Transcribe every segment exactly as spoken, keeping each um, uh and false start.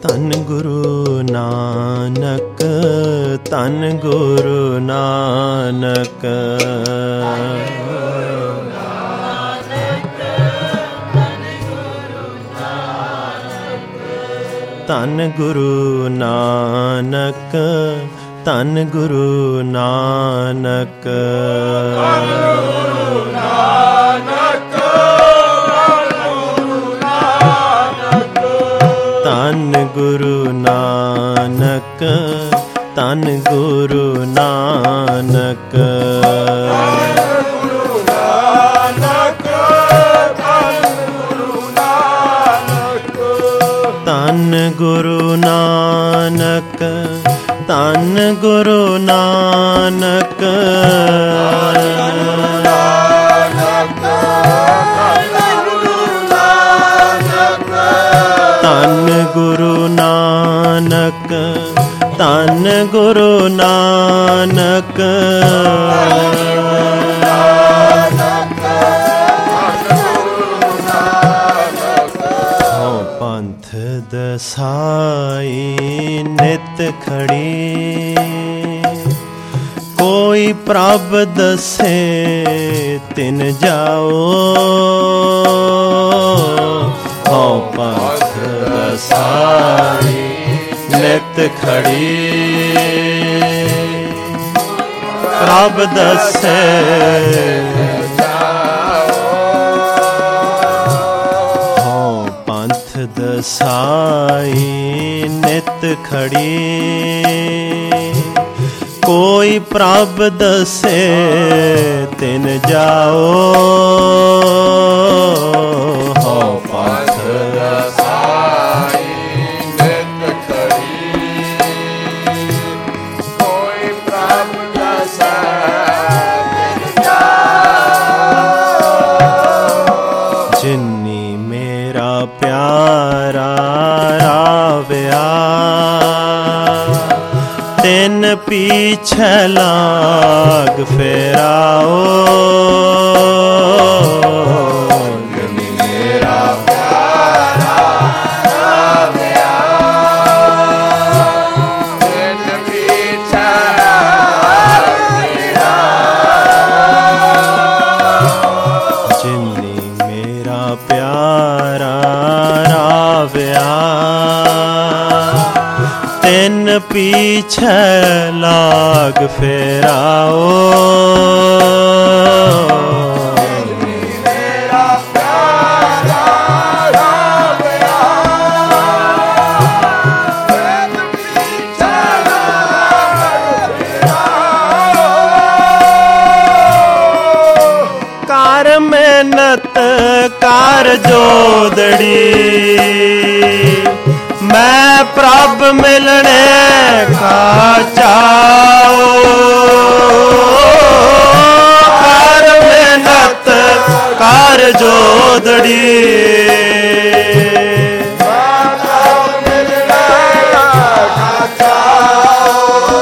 ਧੰਨ ਗੁਰੂ ਨਾਨਕ, ਧੰਨ ਗੁਰੂ ਨਾਨਕ। ਧੰਨ ਗੁਰੂ ਨਾਨਕ, ਧੰਨ ਗੁਰੂ ਨਾਨਕ। ਧੰਨ ਗੁਰੂ ਨਾਨਕ, ਧੰਨ ਗੁਰੂ ਨਾਨਕ। ਧੰਨ ਗੁਰੂ ਨਾਨਕ, ਧੰਨ ਗੁਰੂ ਨਾਨਕ। ਧੰਨ ਗੁਰੂ ਨਾਨਕ, ਧੰਨ ਗੁਰੂ ਨਾਨਕ। ਹਉ ਪੰਥ ਦਸਾਈ ਨਿਤ ਖੜੀ, ਕੋਈ ਪ੍ਰਭ ਦਸੇ ਤਿਨ ਜਾਓ। ਹਉ ਪੰਥ ਦਸਾਈ ਨਿਤ ਖੜੀ, ਪ੍ਰਭ ਦਸੇ ਹਉ ਪੰਥ ਦਸਾਈ ਨਿਤ ਖੜੀ, ਕੋਈ ਪ੍ਰਭ ਦਸੇ ਤਿਨ ਜਾਓ। ਹਉ ਪੰਥ ਦਸਾਈ ਨਿਤ ਖੜੀ, ਕੋਈ ਪ੍ਰਭ ਦਸੇ ਤਿਨ ਜਾਓ। ਜਿਨੀ ਮੇਰਾ ਪਿਆਰਾ ਰਾਵਿਆ, ਤਿਨ ਪੀਛੇ ਲਾਗ ਫੇਰਾਓ। ਜਿਨੀ ਮੇਰਾ ਪਿਆਰਾ ਰਾਵਿਆ, ਤਿਨ ਪੀਛੇ ਲਾਗ ਫੇਰਾਓ। ਜਿਨੀ ਮੇਰਾ ਪਿਆਰਾ ਰਾਵਿਆ, ਤਿਨ ਪੀਛੇ ਲਾਗ ਫੇਰਾਓ। ਮੇਰਾ ਪਿਆਰਾ ਰਾਵਿਆ, ਤਿਨ ਪੀਛੇ ਲਾਗ ਫੇਰਾਓ। ਕਰ ਮਿਹਨਤ ਕਰ ਜੋਦੜੀ, ਮੈਂ ਪ੍ਰਭ ਮਿਲਣੇ ਕਾ ਚਾਓ। ਕਰ ਮਿਹਨਤ ਕਰ ਜੋਦੜੀ, ਮੈਂ ਪ੍ਰਭ ਮਿਲਣੇ ਕਾ ਚਾਓ।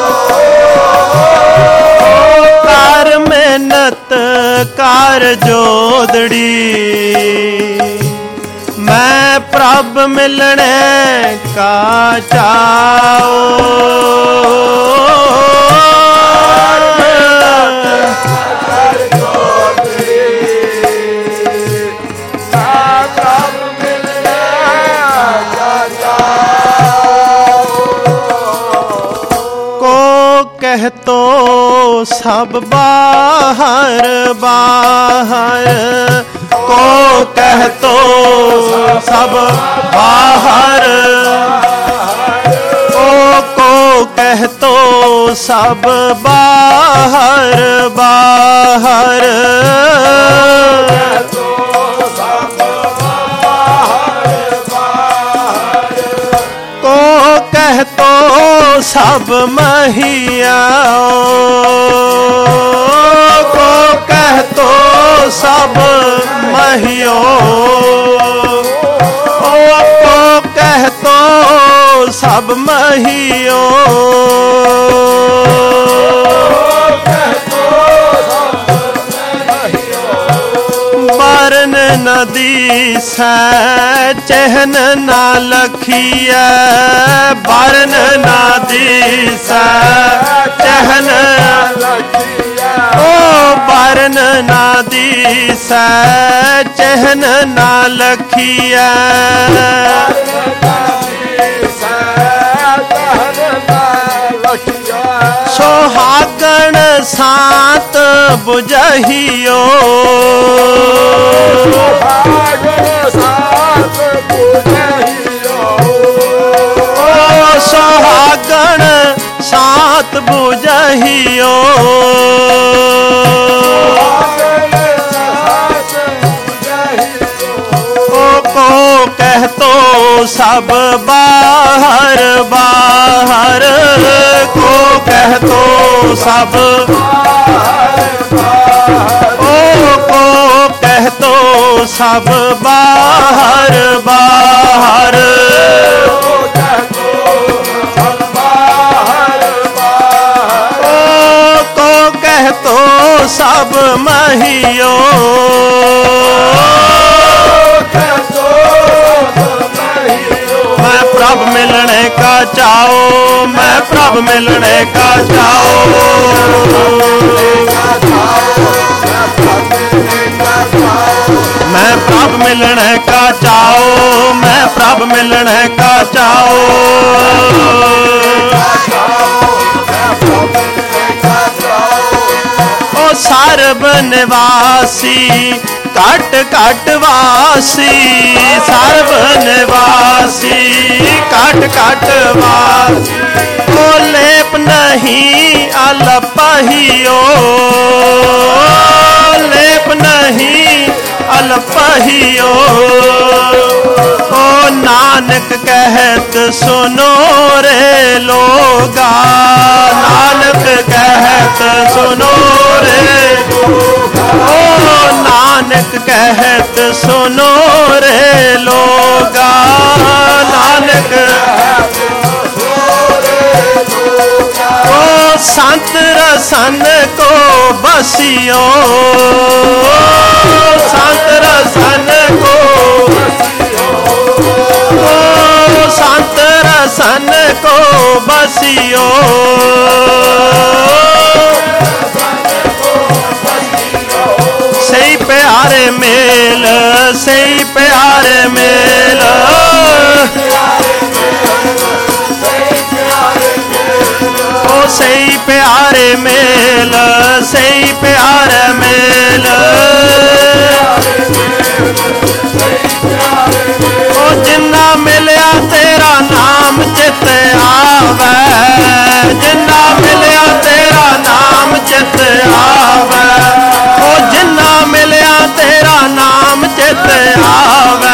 ਕਰ ਮਿਹਨਤ ਕਰ ਜੋਦੜੀ, ਮੈਂ ਪ੍ਰਭ ਮਿਲਣੇ ਕਾ ਚਾਓ। ਕੋ ਕਹਿ ਤੋ ਸਭ ਬਾਹਰ ਬਾਹਰ, ਕੋ ਕਹਿ ਤੋ ਸਭ ਬਾਹਰ। ਕੋ ਕੋ ਕਹਿ ਤੋ ਸਭ ਬਾਹਰ ਬਾਹਰ। ਕੋ ਕਹਿ ਤੋ ਸਭ ਮਹੀਆ, ਕੋ ਕਹਿ ਤੋ ਸਭ ਮਹੀਓ। ਕੋ ਕਹਿ ਤੋ ਸਭ ਮਹੀਓ, ਬਰਨ ਨ दिसै चहन ना लखिया, बारन ना दिसै चहन ओ बारन ना दिसै चहन ना लखिया। सोहागण सात बुझहियो, ओ सोहागण सात बुझहियो, को कह तो सब बाहर बाहर, को कह तो सब ओ को कह तो सब बाहर बाहर, ओ को कह तो सब महियो, प्रभ मिलने का चाओ, मैं प्रभ मिलने का चाओ, मैं प्रभ मिलने का चाओ, मैं प्रभ मिलने का चाओ। ओ सर्ब निवासी काट काट वासी, सर्व निवासी काट काट वासी, ओ लेप नहीं अलपहियो, लेप नहीं अलपहियो, ओ नानक कहत सुनो रे लोगा, नानक कहत सुनो रे ओ नानक कहत सुनो रे लोगा, नानक ओ संत रसन को बसियो, संत रसन को ओ संत रसन को बसियो, सही प्यारे मेल, सही प्यारे मेल, ओ सही प्यारे मेल, सही प्यारे मेल, ओ जिन्ना मिलया तेरा नाम चित आवे, जिन्ना मिलया तेरा नाम चित आवे, ओ जिन्ना मिलया तेरा नाम चित आवे,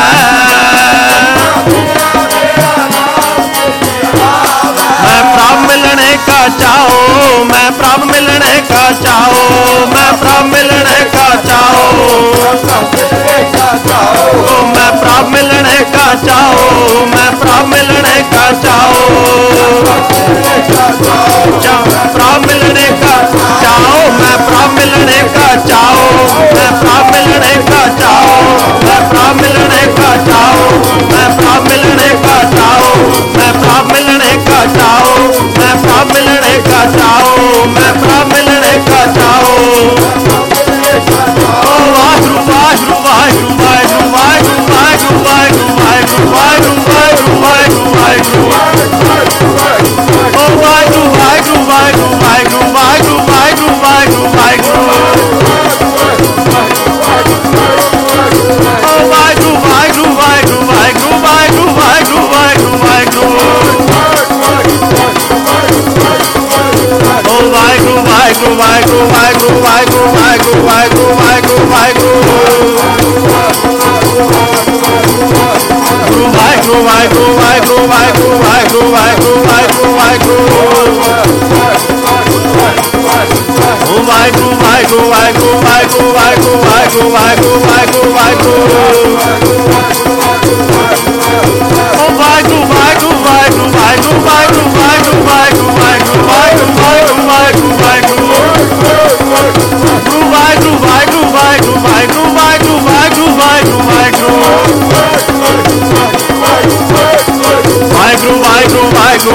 मैं प्रभ मिलने का चाहो, मैं प्रभ मिलने का चाहो, मैं प्रभ मिलने का चाहो, मैं प्रभ मिलने का चाहो, मैं प्रभ मिलने का चाहो, प्रभ मिलने का चाहो, मैं प्रभ मिलने का चाहो, मैं प्रभ मिलने का चाहो, मैं प्रभ मिलने का चाहो, मैं प्रभ मिलने का चाहो, मैं प्रभ मिलने का चाहो, मैं प्रभ मिलने का चाहो, मैं प्रभ मिलने का चाहो।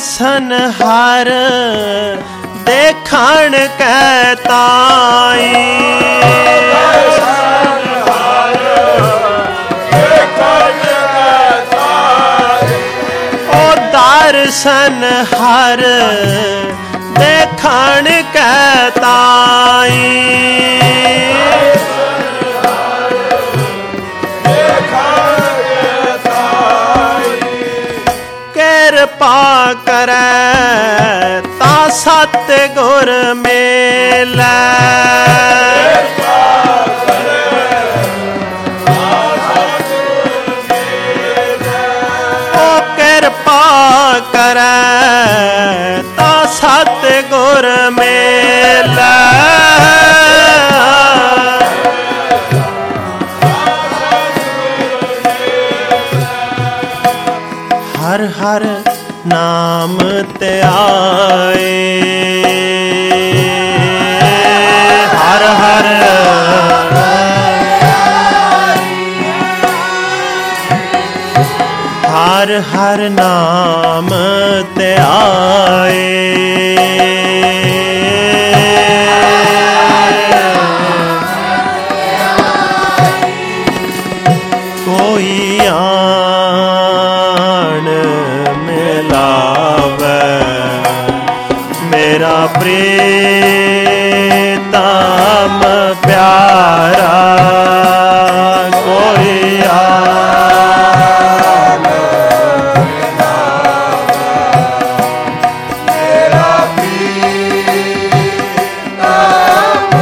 दर्शन हर देखण कै ताई। ओ दर्शन हर देखण कै ताई। कृपा करे ता सतगुर मेलै। ओ कृपा करे ता सतगुर मेलै। हर हर नाम ते आए। हर हर हर हर नाम ते आए। कोई आन मिलावे मेरा प्रीतम प्यारा। कोई आन मिलावे मेरा प्रीतम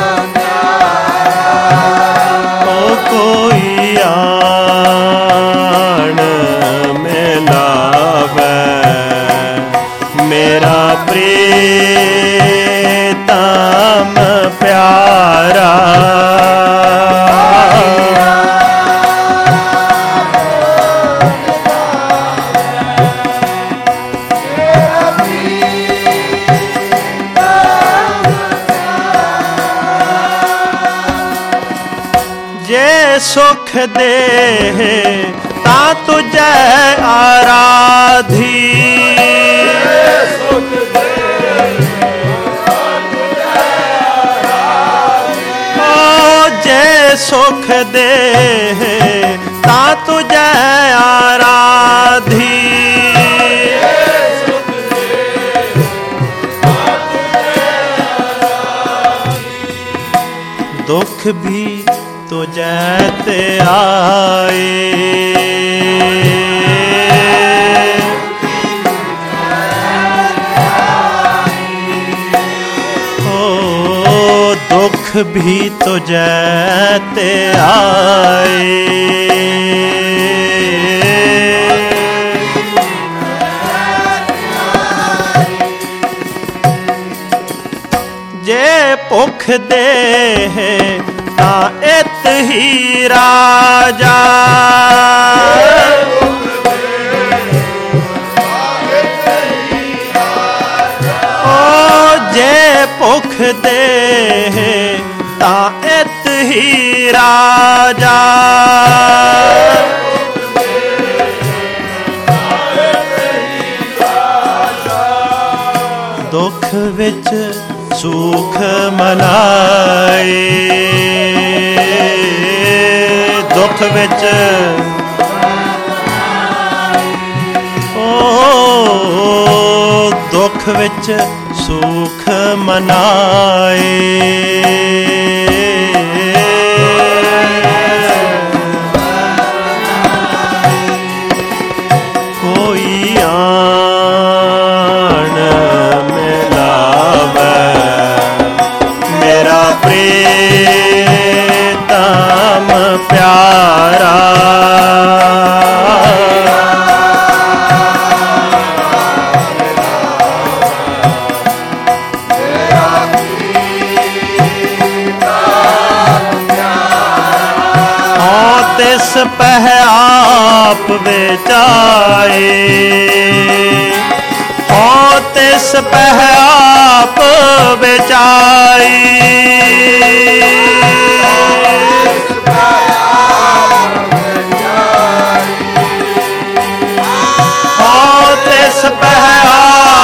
प्यारा। ओ कोई आन मिलावे मेरा प्रीतम प्यारा। जे सुख दे ता तुझे आराधी। सुख दे ता तुझे आराधी। दुख भी तुझे ते आए। दुख भी तुझे ते आए। जे भुख दे ता इत ही राजा। जे भुख दे ता इत ही राजा। दुख विच सुख मनाए। दुख विच ओ दुख विच सुख मनाए। कोई आन मिलावे मेरा प्रीतम प्यारा। तिस पह आप बेचाए। हो तिस पह आप बेचाई। हो तिस पह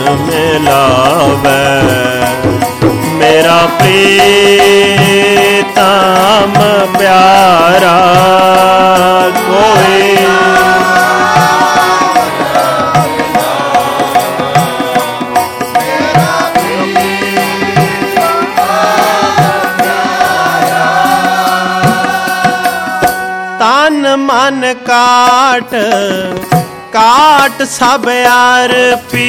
मिलावे मेरा प्रीतम प्यारा कोई तन मन काट काट सब यार पी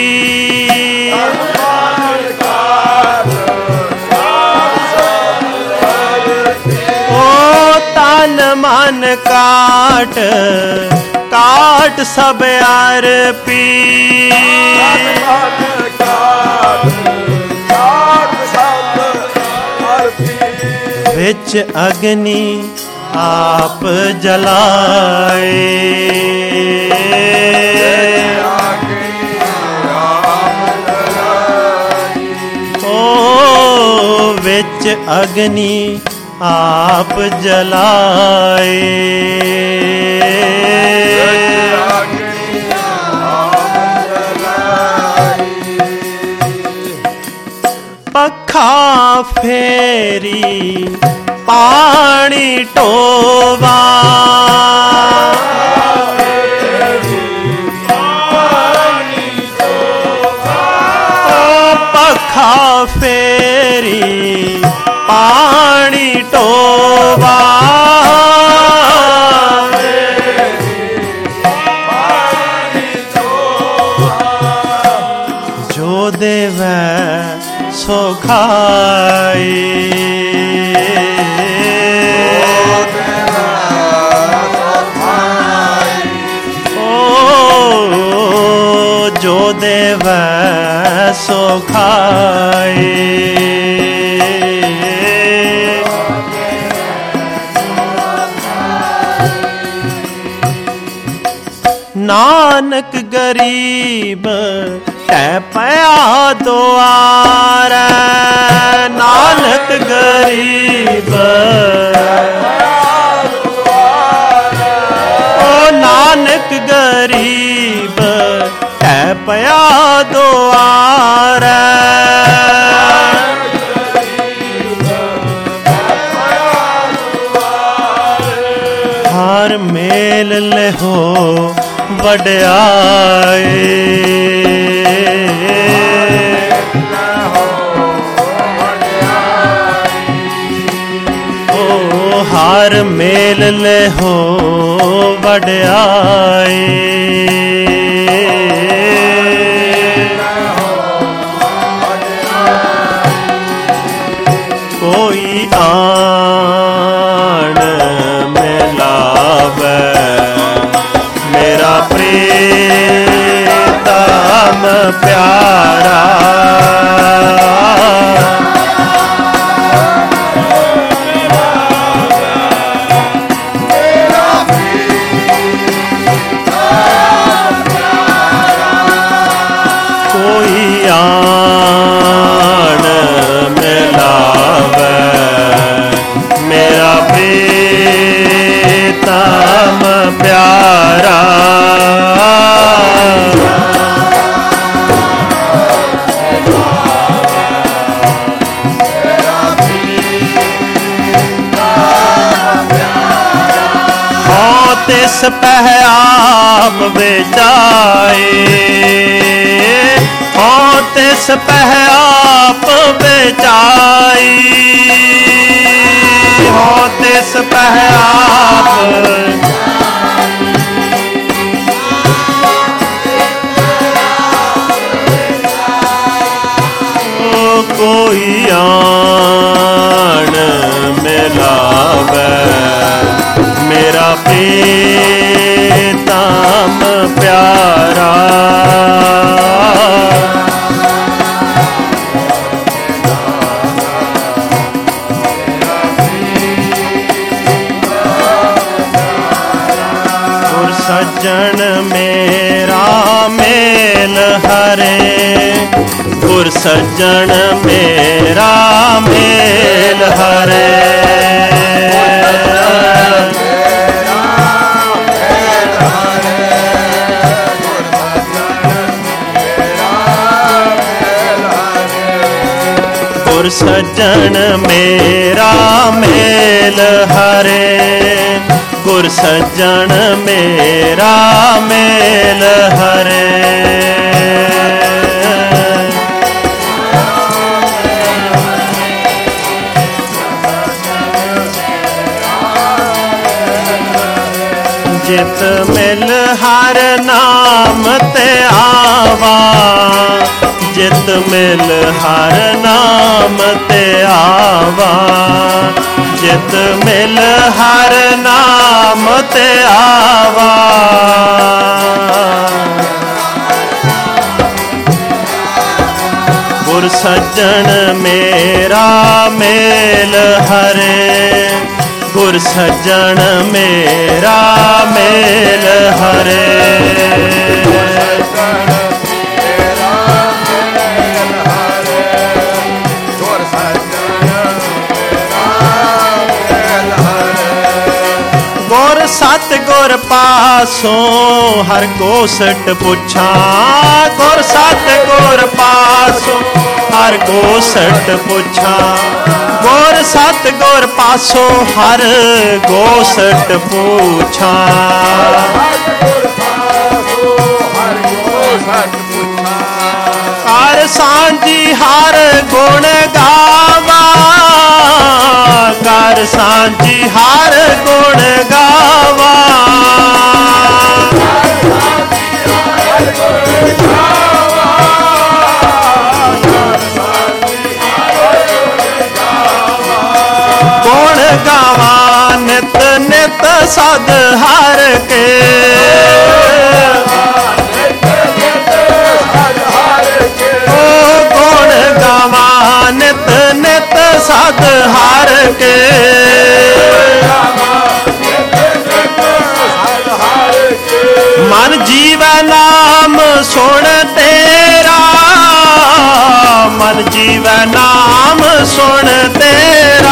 ओ तन मन काट काट सब यार पी विच अग्नि आप जलाए ओ विच अग्नि आप जलाए पखा फेरी पानी टोवा ओ पखा फेरी पानी टोवा जो देवै सो खाए जो देवै सो खाए नानक गरीब तै पया दुआर नानक गरीब ओ नानक गरीब तै पया दुआर हर मेल लेहो वड्याए ओ हर मेल लेहो वड्याए कोई आन मिलावे मेरा प्रीतम प्यारा कोई आन मिलावे मेरा प्रीतम प्यारा तिस पह आप बेचाए हो तिस पह आप बेचाई हो तिस पह आप ओ कोई आन मिलावे मेरा प्रीतम प्यारा गुर सज्जन मेरा मेल हरे गुर सज्जन मेरा मेल हरे गुर सज्जन मेरा मेल हरे, गुर सज्जन मेरा मेल हरे। जित मिल हर नाम ते आवा, जित मिल हर नाम ते आवा, जित मिल हर नाम ते आवा। गुर सज्जन मेरा मेल हरे, गुर सज्जन मेरा मेल हरे। गुर सत गुर पासों हर गोसट पुछा, गुर सत गुर पासों हर गोसट पुछा, गुर सत गुर पासों हर गोसट पूछा। हर सांझी हर गुण गावा, कर सांझी हर गुण गावा। गुण गावा नित नित सद हर के, गुण गावा नित नित सद हर के। मन जीवै नाम सुन तेरा, मन जीवै नाम सुन तेरा।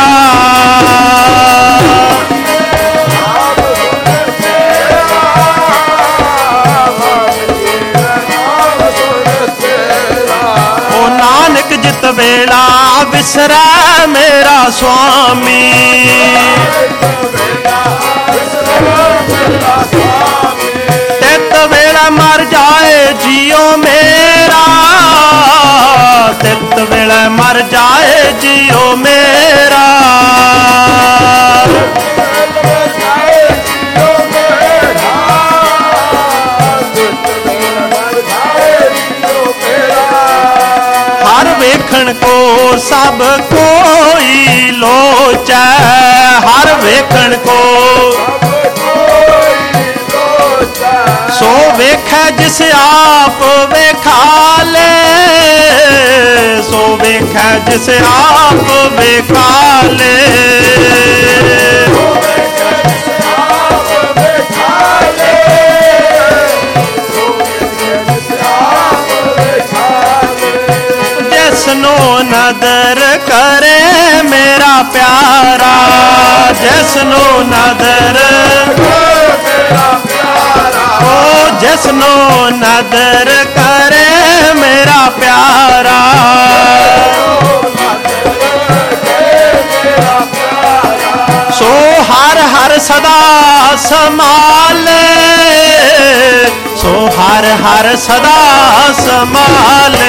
नानक जित वेला विसरै मेरा स्वामी, तित वेला मर जाए जियो मेरा, तित वेला मर जाए जियो मेरा। हर वेखण को सब कोई लोचै, हर वेखण को सो वेखै जिस आप वेखाले, सो वेखै जिस आप वेखाले। जिसनो नदर करे मेरा प्यारा, जिसनो नदर ओ जिसनो नदर करे मेरा प्यारा। सो हर हर सदा संभाले, सो हर हर सदा संभाले।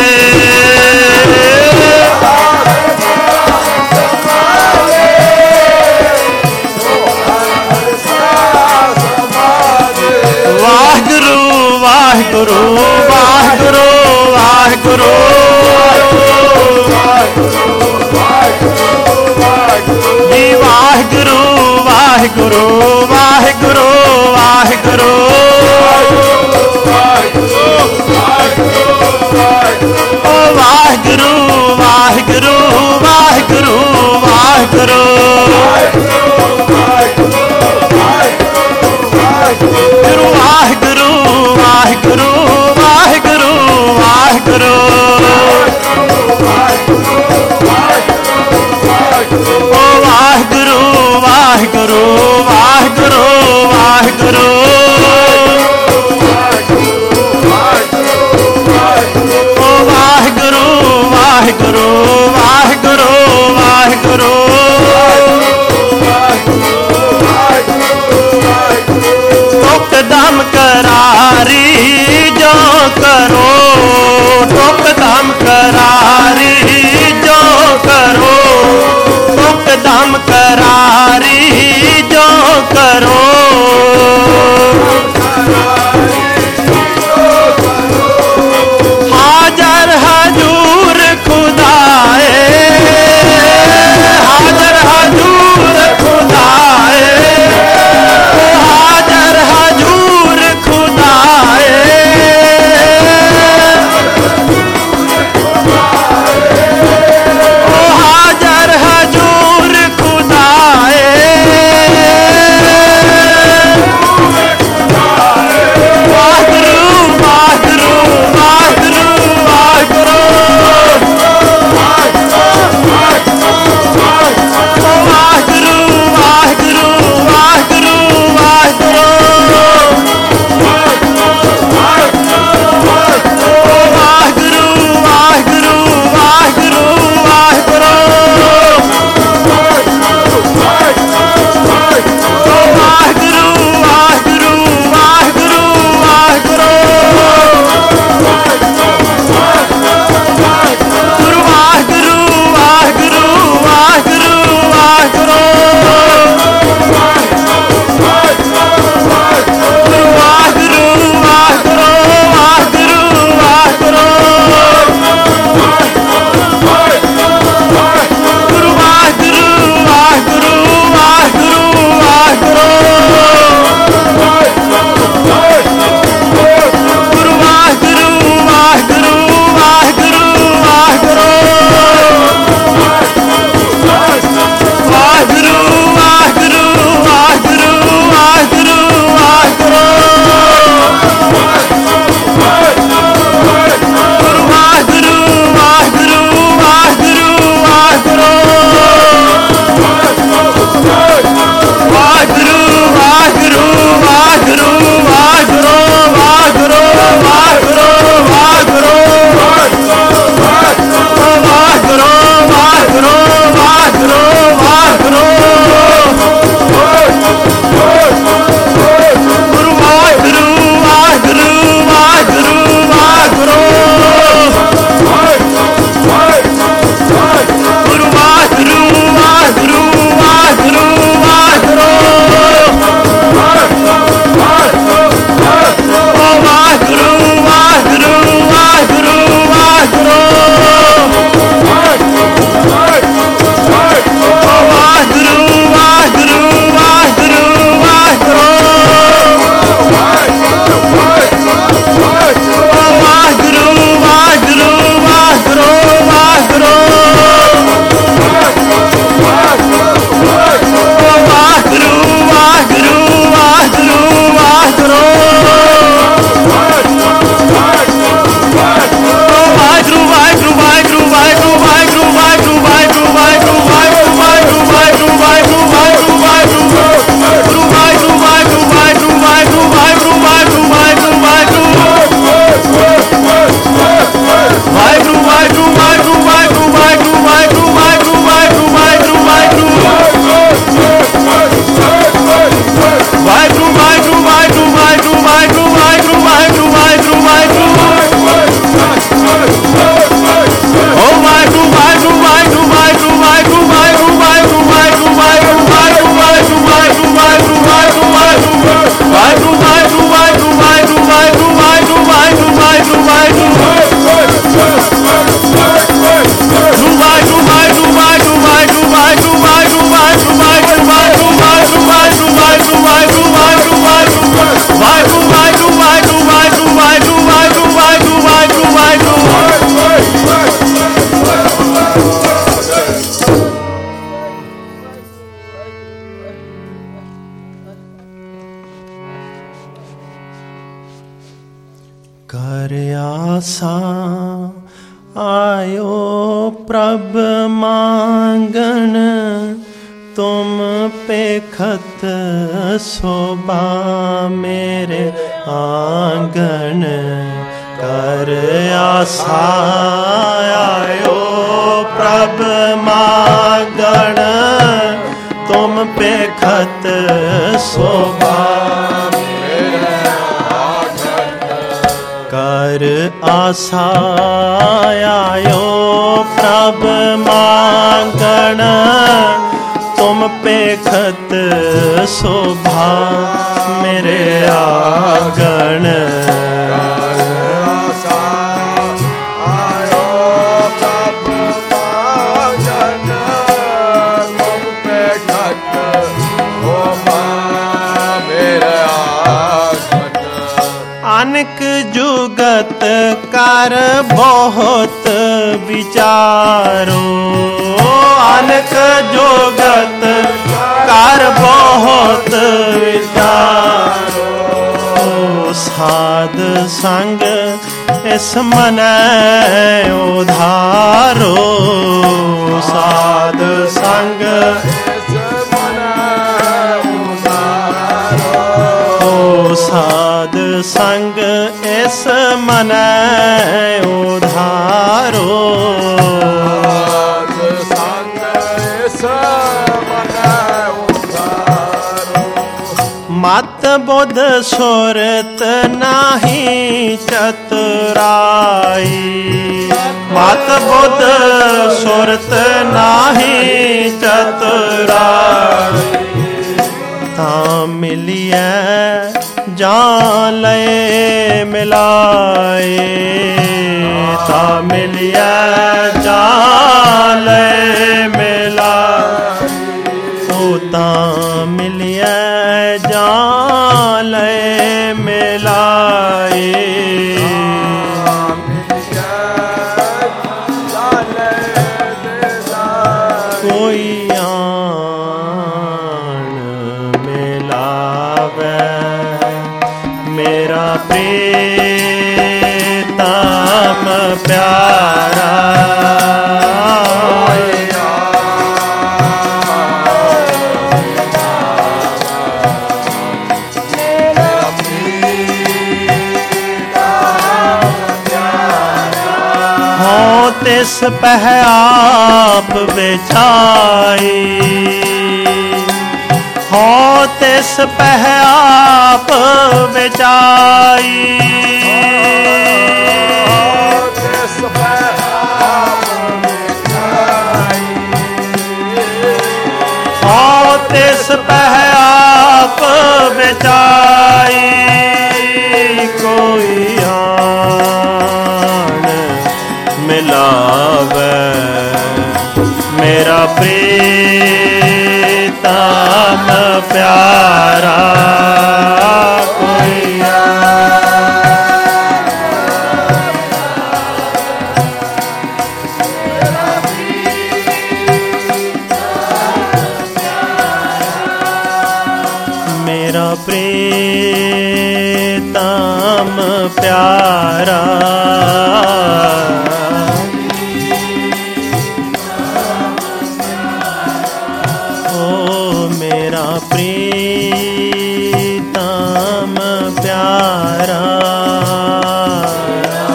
वाहिगुरु वाहिगुरु वाहिगुरु वाहिगुरु, जी वाहिगुरु वाहिगुरु वाहिगुरु वाहिगुरु। ओ वाहिगुरु वाहिगुरु वाहिगुरु वाहिगुरु। गुरु वाहिगुरु वाहिगुरु वाहिगुरु वाहिगुरु। ओ वाहिगुरु वाहिगुरु वाहिगुरु वाहिगुरु। ओ वाहिगुरु वाहिगुरु वाहिगुरु आसा आयो प्रभ मांगन, तुम पेखत शोभा मेरे आंगन। कर आसा आयो प्रभ मांगन, तुम पेखत शोभा मेरे आंगन। कर आसा आयो प्रभ मांगन, तुम पेखत शोभा मेरे आंगन। अनक जुगत कर बहुत विचारो, अनक जुगत कर बहुत विचारो। साध संग इस मन उधारो, साध संग साध संग इस मन उधारो। संग इस मन उधारो। मत बुध सुरत नाही चतुराई, मत बुध सुरत नाही चतुराई। तां मिलिए जान ले मिलाए, ता मिलिया जान ले मिलाए। ओ ता मिलिया जान ले मिलाए। कोई मेरा प्रीतम प्यारा। हो तिस पह आप बिछाई, हो तिस पह आप बिछाई। तिस पह आप बिछाई, हो तिस पह आप बिछाई। कोई आन मिलावे मेरा प्रीतम प्यारा। कोई मेरा प्रीतम प्यारा। प्रीतम प्यारा,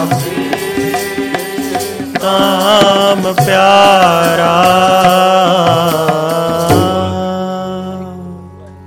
प्रीतम प्यारा।